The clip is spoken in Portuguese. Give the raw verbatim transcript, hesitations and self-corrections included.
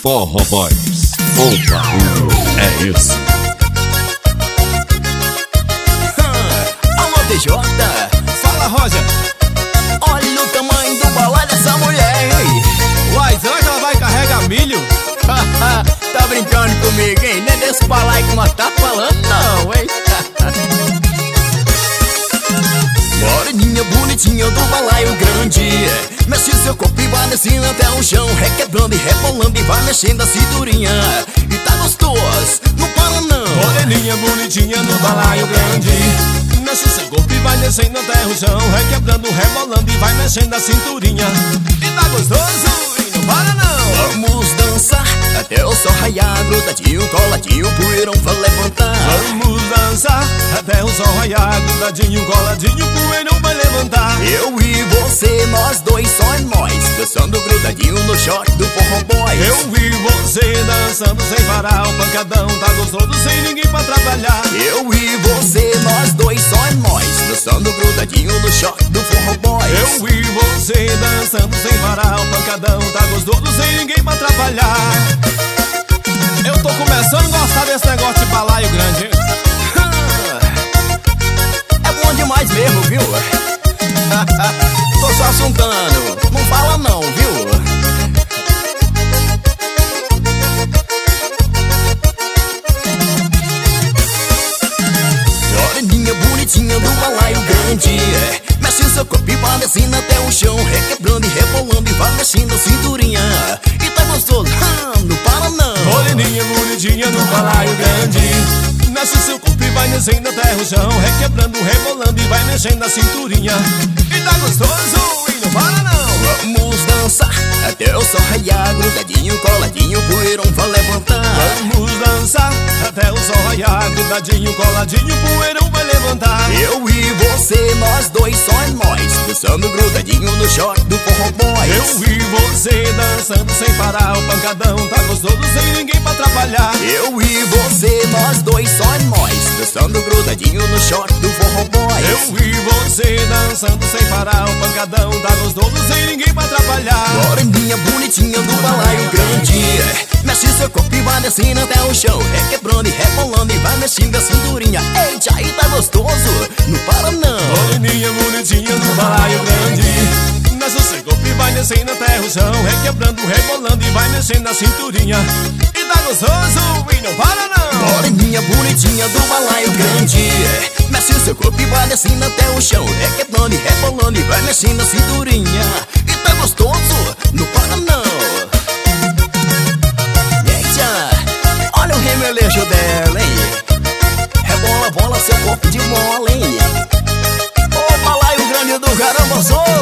Forró Boys, o barulho é isso. Alô D J, fala Roger. Olha o tamanho do balai dessa mulher, hein? Uai, será que ela vai carregar milho? Tá brincando comigo, hein? Nem desse balai que nós tá falando não, hein? Moreninha bonitinha do balaio grande, mexe seu corpo e vai descendo até o chão, requebrando e rebolando e vai mexendo a cinturinha. E tá gostoso, não para não. Moreninha bonitinha no balaio grande, mexe seu corpo e vai descendo até o chão, requebrando, rebolando e vai mexendo a cinturinha. E tá gostoso e não para não. Vamos dançar até o sol raiar, grudadinho, coladinho, o poeirão vai levantar. Vamos dançar até o sol raiar, grudadinho, coladinho, o poeirão vai levantar. Eu e você, nós dois, só nós, dançando grudadinho no short do Forró Boys. Eu e você dançando sem parar, o pancadão tá gostoso sem ninguém pra trabalhar. Eu e você, nós dois, só nós, dançando grudadinho no short do Forró Boys. Eu e você dançando sem parar, o pancadão tá gostoso sem ninguém pra trabalhar. Eu tô começando a gostar desse negócio de balaio grande. É bom demais mesmo, viu? Tô só assuntando, não fala não, viu? Moreninha bonitinha do balaio grande, mexe seu corpo e vai descendo até o chão, requebrando e rebolando e vai mexendo a cinturinha. E tá gostoso, não para não. Moreninha bonitinha no balaio grande, mexe seu corpo e vai descendo até o chão, requebrando, rebolando e vai mexendo a cinturinha. E tá gostoso e não para não. Vamos dançar até o sol raiar, grudadinho, coladinho, o poeirão vai levantar. Vamos dançar até o sol raiar, grudadinho, coladinho, o poeirão vai levantar. Eu e você, nós dois, só nós, dançando grudadinho no short do Forró Boys. Eu e você dançando sem parar, o pancadão tá gostoso sem ninguém pra trabalhar. Eu e você, nós dois, só nós, dançando grudadinho no short do Forró Boys. Eu e você dançando sem parar, o pancadão tá gostoso sem ninguém pra trabalhar. Moreninha bonitinha do balaio grande, mexe seu corpo e vai descendo até o chão, requebrando e rebolando e vai mexendo a cinturinha. Eita, aí tá gostoso, não para não. Moreninha bonitinha do balaio grande, mexe seu corpo e vai descendo até o chão, requebrando, rebolando e vai mexendo a cinturinha. E tá gostoso e não para não. Moreninha bonitinha do balaio grande, mexe seu corpo e vai descendo até o chão, requebrando e rebolando e vai mexendo a cinturinha. E tá gostoso, não para não. Eita, olha o remelejo dela, hein? Rebola, bola, seu corpo de mola, hein? Ô balaio grande do caramba, sou